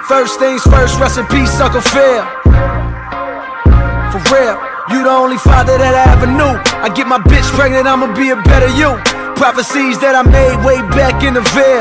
First things first, rest in peace, Uncle Phil. For real, you the only father that I ever knew. I get my bitch pregnant, I'ma be a better you. Prophecies that I made way back in the veil.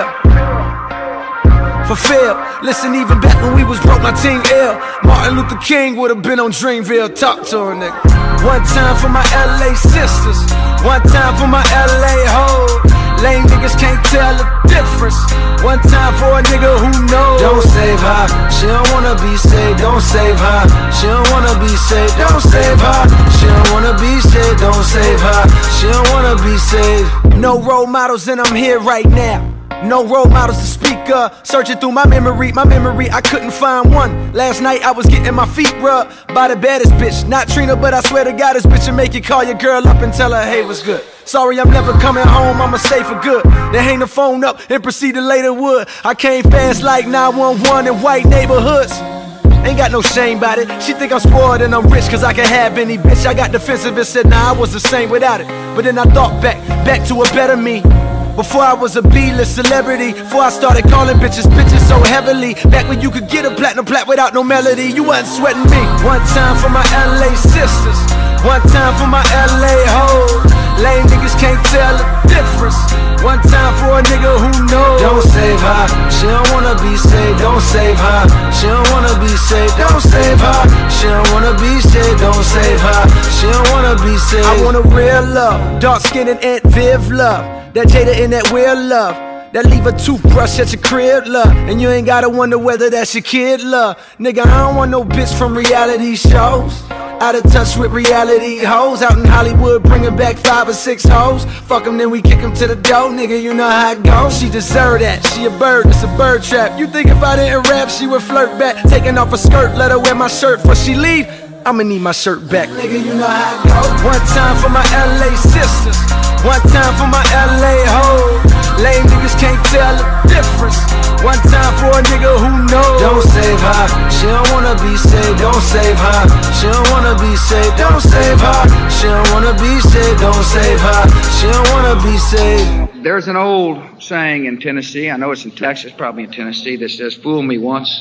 Fulfilled. Listen, even back when we was broke, my team ill. Martin Luther King would've been on Dreamville. Talk to a nigga. One time for my LA sisters, one time for my LA hoes. Lame niggas can't tell the difference. One time for a nigga who knows. Don't save her, she don't wanna be saved. Don't save her, she don't wanna be saved. Don't save her, she don't wanna be saved. Don't save her, she don't wanna be saved. No role models and I'm here right now. No role models to speak of. Searching through my memory, I couldn't find one. Last night I was getting my feet rubbed by the baddest bitch. Not Trina, but I swear to God this bitch will make you call your girl up and tell her, hey, what's good? Sorry, I'm never coming home, I'ma stay for good. Then hang the phone up and proceed to lay the wood. I came fast like 911 in white neighborhoods. Ain't got no shame about it. She think I'm spoiled and I'm rich cause I can have any bitch. I got defensive and said, nah, I was the same without it. But then I thought back to a better me. Before I was a B-list celebrity, before I started calling bitches so heavily. Back when you could get a platinum plat without no melody, you wasn't sweating me. One time for my LA sisters, one time for my LA hoes. Lame niggas can't tell the difference. One time for a nigga who knows. Don't save her, she don't wanna be saved. Don't save her, she don't wanna be saved. Don't save her, she don't wanna be saved. Don't save her, she don't wanna be saved. I want a real love, dark skin and Aunt Viv love. That Jada in that weird love, that leave a toothbrush at your crib, love. And you ain't gotta wonder whether that's your kid, love. Nigga, I don't want no bitch from reality shows. Out of touch with reality hoes. Out in Hollywood bringing back 5 or 6 hoes. Fuck them, then we kick them to the door. Nigga, you know how it goes. She deserve that, she a bird, it's a bird trap. You think if I didn't rap, she would flirt back. Taking off her skirt, let her wear my shirt before she leave. I'ma need my shirt back. Nigga, you know how it goes. One time for my LA sisters, one time for my LA hoes. Lame niggas can't tell the difference. One time for a nigga who knows. Don't save her, she don't wanna be saved. Don't save her, she don't wanna be saved. Don't save her, she don't wanna be saved. Don't save her, she don't wanna be saved. There's an old saying in Tennessee, I know it's in Texas, probably in Tennessee, that says, fool me once,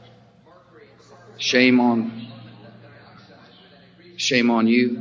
shame on you.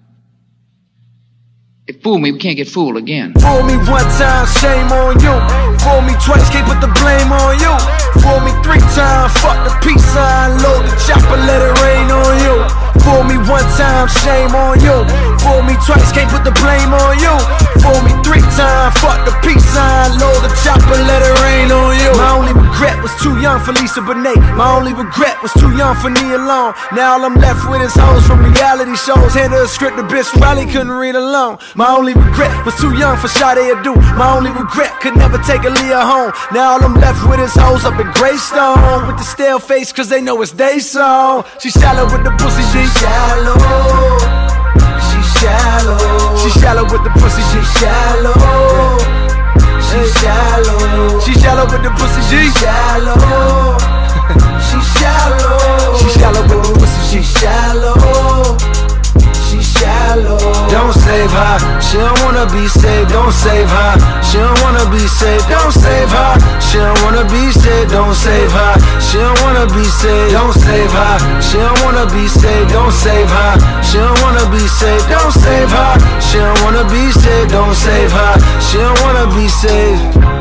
If fool me, we can't get fooled again. Fool me one time, shame on you. Fool me twice, can't put the blame on you. Fool me 3 times, fuck the peace sign. Load the chopper, let it rain on you. Fool me one time, shame on you. Fool me twice, can't put the blame on you. Fool me 3 times, fuck the peace sign. Load the chopper, let it rain on you. My only regret was too young for Lisa Bonet. My only regret was too young for Nia Long. Now all I'm left with is hoes from reality shows. Hand her a script, the bitch probably couldn't read alone. My only regret was too young for Sade Adu. My only regret could never take Aaliyah home. Now all I'm left with is hoes up in Greystone with the stale face cause they know it's they song. She shallow with the pussy, she shallow. She shallow. She shallow with the pussy, she shallow. She shallow. She shallow with the pussy, she shallow. She shallow. She shallow with the pussy, she shallow. She shallow. Don't save her, she don't wanna be saved. Don't save her, she don't wanna be saved. Don't save her, she don't wanna be saved. Don't save her, she don't wanna be saved. Don't save her, she don't wanna be saved. Don't save her, she don't wanna be saved. Don't save her, she don't wanna be saved. Don't save her, she don't wanna be saved.